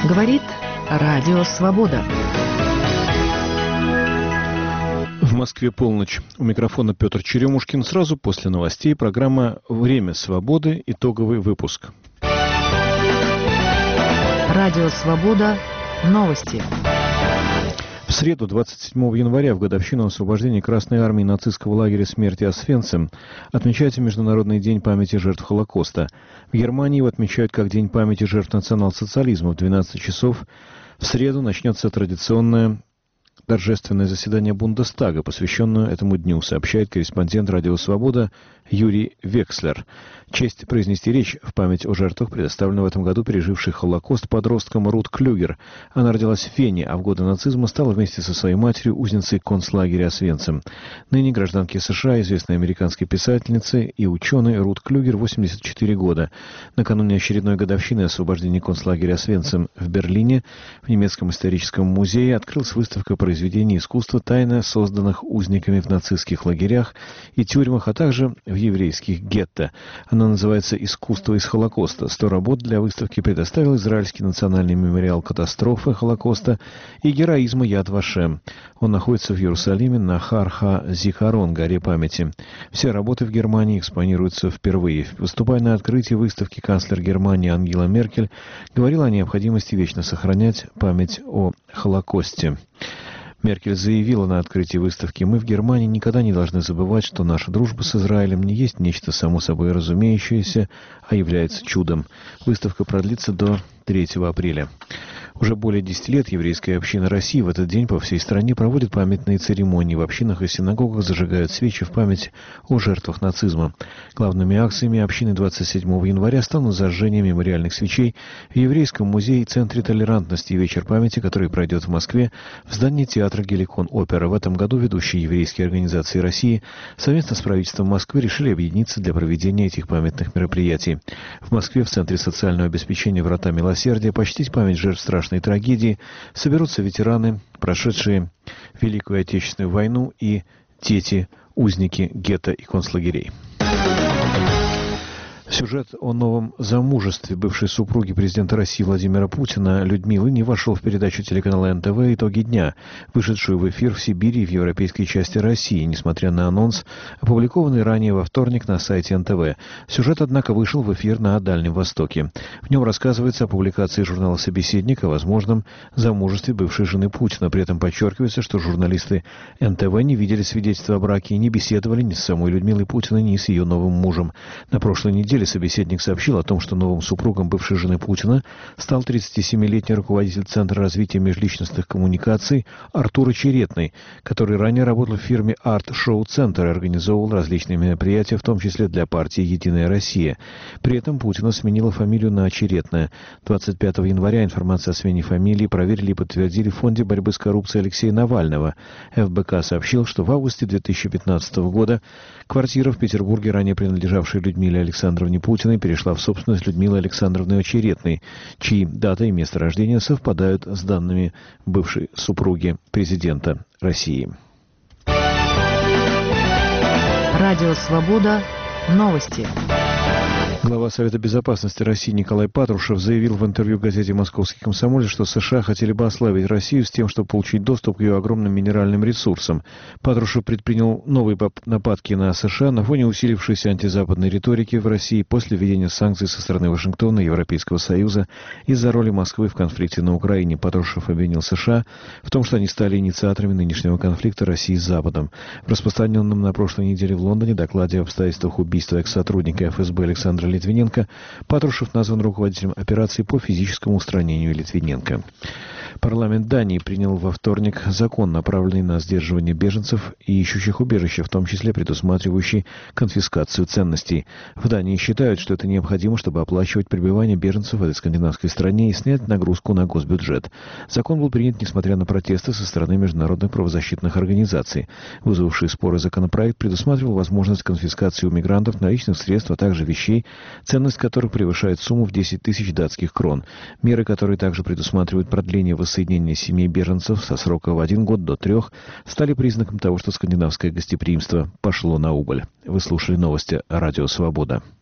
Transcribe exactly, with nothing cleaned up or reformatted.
Говорит Радио Свобода. В Москве полночь. У микрофона Петр Черемушкин. Сразу после новостей программа «Время свободы». Итоговый выпуск. Радио Свобода. Новости. В среду, двадцать седьмого января, в годовщину освобождения Красной Армии нацистского лагеря смерти Освенцим, отмечается Международный день памяти жертв Холокоста. В Германии его отмечают как День памяти жертв национал-социализма. В двенадцать часов в среду начнется традиционное торжественное заседание Бундестага, посвященное этому дню, сообщает корреспондент «Радио Свобода» Юрий Векслер. Честь произнести речь в память о жертвах предоставлена в этом году пережившей Холокост подростком Рут Клюгер. Она родилась в Вене, а в годы нацизма стала вместе со своей матерью узницей концлагеря Освенцим. Ныне гражданке США, известной американской писательнице и ученой Рут Клюгер, восемьдесят четыре года. Накануне очередной годовщины освобождения концлагеря Освенцим в Берлине в немецком историческом музее открылась выставка произведений искусства, тайно созданных узниками в нацистских лагерях и тюрьмах, а также в еврейских гетто. Она называется «Искусство из Холокоста». Сто работ для выставки предоставил Израильский национальный мемориал катастрофы Холокоста и героизма Яд Вашем. Он находится в Иерусалиме на Хар-Ха-Зихарон, горе памяти. Все работы в Германии экспонируются впервые. Выступая на открытии выставки, канцлер Германии Ангела Меркель говорила о необходимости вечно сохранять память о Холокосте. Меркель заявила на открытии выставки: «Мы в Германии никогда не должны забывать, что наша дружба с Израилем не есть нечто само собой разумеющееся, а является чудом». Выставка продлится до третьего апреля. Уже более десяти лет еврейская община России в этот день по всей стране проводит памятные церемонии. В общинах и синагогах зажигают свечи в память о жертвах нацизма. Главными акциями общины двадцать седьмого января станут зажжение мемориальных свечей в Еврейском музее и Центре толерантности и вечер памяти, который пройдет в Москве в здании театра «Геликон-Опера». В этом году ведущие еврейские организации России совместно с правительством Москвы решили объединиться для проведения этих памятных мероприятий. В Москве в Центре социального обеспечения «Врата милосердия» почтить память жертв страшной трагедии соберутся ветераны, прошедшие Великую Отечественную войну, и дети, узники гетто и концлагерей. Сюжет о новом замужестве бывшей супруги президента России Владимира Путина Людмилы не вошел в передачу телеканала эн тэ вэ «Итоги дня», вышедшую в эфир в Сибири и в европейской части России, несмотря на анонс, опубликованный ранее во вторник на сайте эн тэ вэ. Сюжет, однако, вышел в эфир на Дальнем Востоке. В нем рассказывается о публикации журнала «Собеседник» о возможном замужестве бывшей жены Путина. При этом подчеркивается, что журналисты эн тэ вэ не видели свидетельства о браке и не беседовали ни с самой Людмилой Путиной, ни с ее новым мужем. На прошлой неделе «Собеседник» сообщил о том, что новым супругом бывшей жены Путина стал тридцатисемилетний руководитель Центра развития межличностных коммуникаций Артур Очеретный, который ранее работал в фирме Art Show Center и организовывал различные мероприятия, в том числе для партии «Единая Россия». При этом Путина сменила фамилию на Очеретная. двадцать пятого января информацию о смене фамилии проверили и подтвердили в Фонде борьбы с коррупцией Алексея Навального. эф бэ ка сообщил, что в августе две тысячи пятнадцатого года квартира в Петербурге, ранее принадлежавшая Людмиле Александровне Путиной, перешла в собственность Людмилы Александровны Очеретной, чьи дата и место рождения совпадают с данными бывшей супруги президента России. Радио Свобода. Новости. Глава Совета безопасности России Николай Патрушев заявил в интервью газете «Московский комсомолец», что США хотели бы ослабить Россию с тем, чтобы получить доступ к ее огромным минеральным ресурсам. Патрушев предпринял новые нападки на США на фоне усилившейся антизападной риторики в России после введения санкций со стороны Вашингтона и Европейского Союза из-за роли Москвы в конфликте на Украине. Патрушев обвинил США в том, что они стали инициаторами нынешнего конфликта России с Западом. В распространенном на прошлой неделе в Лондоне докладе об обстоятельствах убийства экс-сотрудника эф эс бэ Александра Литвиненко Патрушев назван руководителем операции по физическому устранению Литвиненко. Парламент Дании принял во вторник закон, направленный на сдерживание беженцев и ищущих убежище, в том числе предусматривающий конфискацию ценностей. В Дании считают, что это необходимо, чтобы оплачивать пребывание беженцев в этой скандинавской стране и снять нагрузку на госбюджет. Закон был принят несмотря на протесты со стороны международных правозащитных организаций. Вызвавший споры законопроект предусматривал возможность конфискации у мигрантов наличных средств, а также вещей, ценность которых превышает сумму в десять тысяч датских крон. Меры, которые также предусматривают продление воссоединения семей беженцев со срока в один год до трех, стали признаком того, что скандинавское гостеприимство пошло на убыль. Вы слушали новости «Радио Свобода».